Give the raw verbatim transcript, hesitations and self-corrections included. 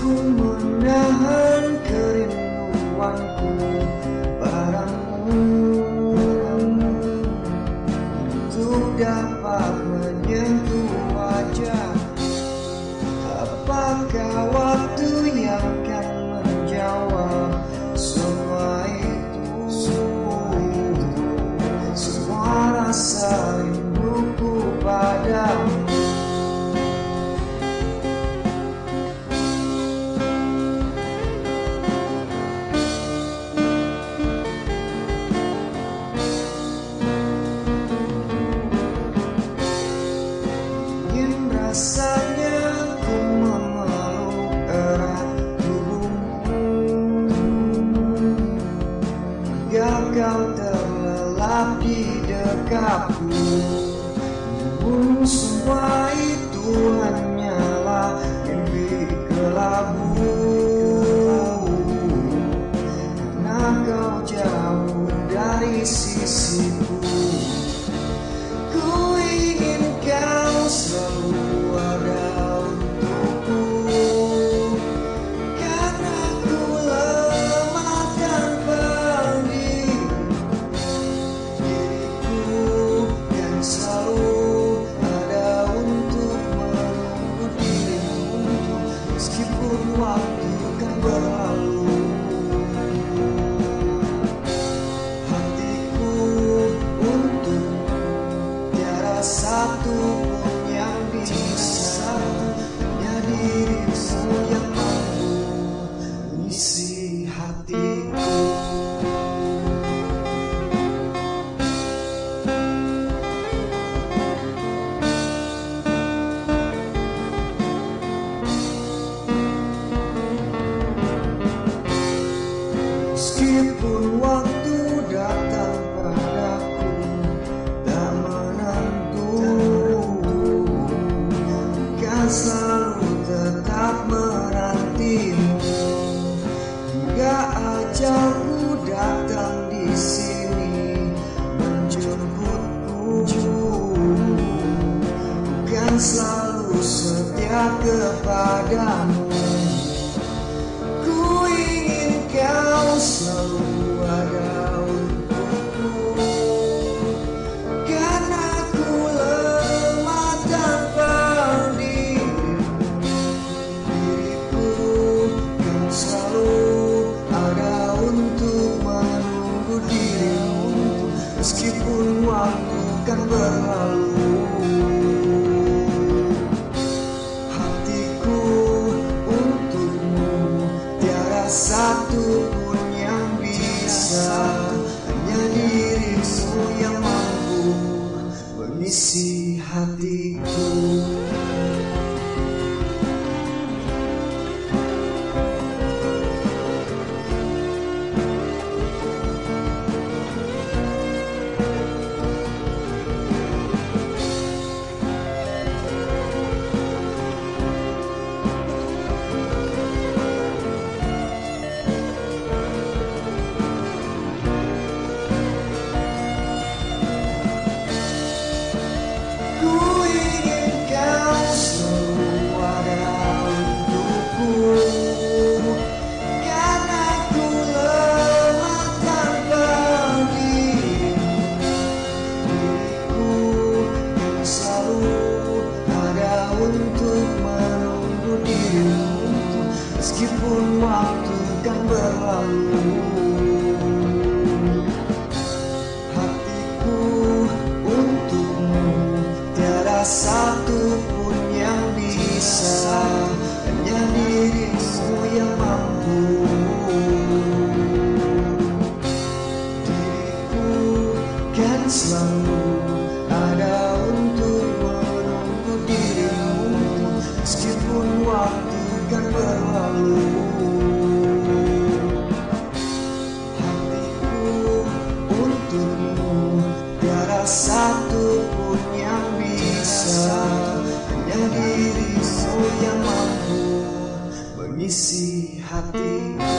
Ku menahan kerinduanku padamu untuk dapat menyentuh wajahmu. Apakah waktu yang akan menjawab semua itu? Semua rasa rinduku padamu. Rasanya ku memeluk erat tubuhmu, agar kau terlelap di dekatku. Namun semua itu hanyalah mimpi kelabu, karena kau jauh dari sisiku. Ku ingin kau selalu ada untukku, karena ku lemah tanpa dirimu. Diriku yang selalu ada untuk menunggu dirimu, meskipun waktu kan berlalu. Hatiku untukmu, tiada satu pun yang bisa, hanya dirimu yang mampu mengisi hatiku. Meskipun waktu datang padaku tak menentu, kan selalu tetap menantimu hingga ajalku datang di sini menjemputku. Kan selalu setia kepadamu. Ku ingin kau selalu ada untukku, karena ku lemah tanpa dirimu. Diriku kan selalu ada untuk menunggu dirimu, meskipun waktu kan berlalu. Hatiku untukmu, tiada satu pun yang bisa, hanya dirimu yang mampu mengisi hatiku. Meskipun waktu kan berlalu, hatiku untukmu, tiada satu pun yang bisa, hanya dirimu yang mampu. Diriku kan selalu ada untuk menunggu dirimu, meskipun waktu kan berlalu. Hatiku untukmu, tiada satu pun yang bisa, hanya dirimu yang mampu mengisi hatiku.